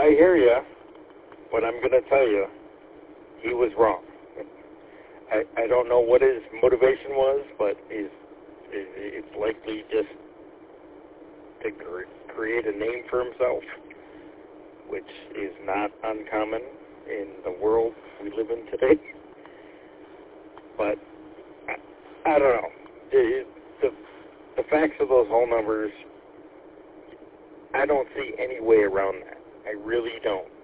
I hear you, but I'm going to tell you, he was wrong. I don't know what his motivation was, but it's likely just to create a name for himself, which is not uncommon in the world we live in today. But I don't know. The facts of those whole numbers, I don't see any way around that. I really don't.